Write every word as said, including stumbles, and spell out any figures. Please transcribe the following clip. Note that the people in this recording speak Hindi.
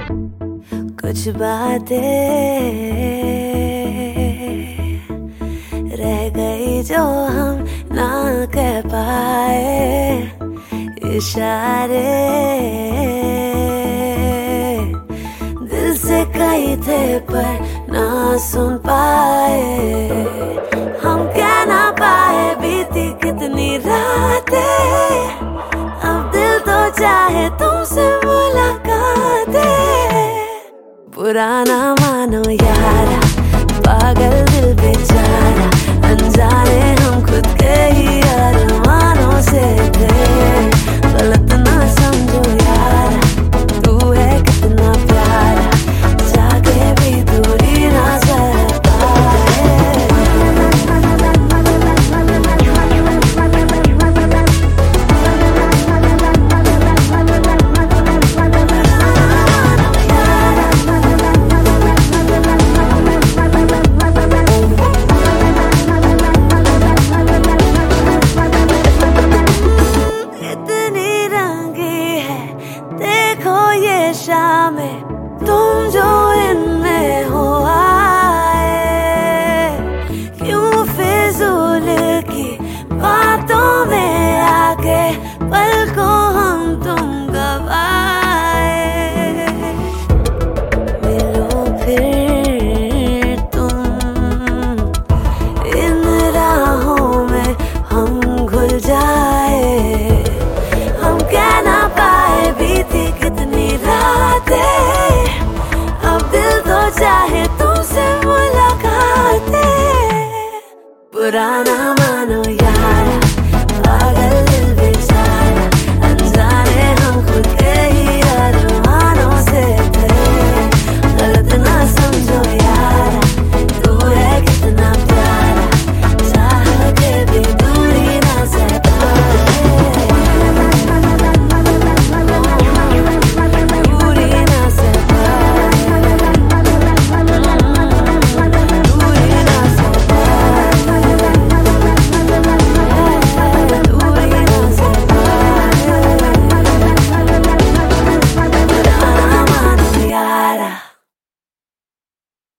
कुछ बातें रह गई जो हम ना कह पाए, इशारे दिल से कही थे पर ना सुन पाए। हम कह ना पाए बीती कितनी रातें, अब दिल तो चाहे तुमसे मुलाकातें। पुराना मानो यारा, पागल दिल बेचारा, अनजाने हम खुद के ही अरमानों से थे। गलत ना समझो यारा, तू है कितना प्यारा, जाके भी दूरी ना सह पाए। शामें तुम जो इनमें हो आए, क्यों फिजूल की बातों में आके पल को हम तुम गवाए। मिलो फिर तुम इन राहों में हम घुल जाए। हम कह ना पाए बीती कितनी रातें, अब दिल तो चाहे तुमसे मुलाकातें। पुराना मानो